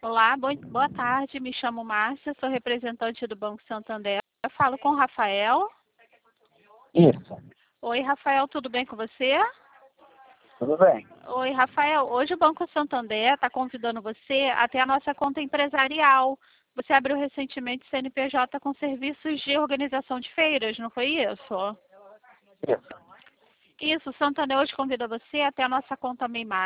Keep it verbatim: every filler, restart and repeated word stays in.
Olá, bo- boa tarde. Me chamo Márcia, sou representante do Banco Santander. Eu falo com o Rafael. Isso, Oi, Rafael, tudo bem com você? tudo bem. Oi, Rafael. Hoje o Banco Santander está convidando você a ter a nossa conta empresarial. Você abriu recentemente C N P J com serviços de organização de feiras, não foi isso? Isso. Isso, o Santander hoje convida você a ter a nossa conta Meimar.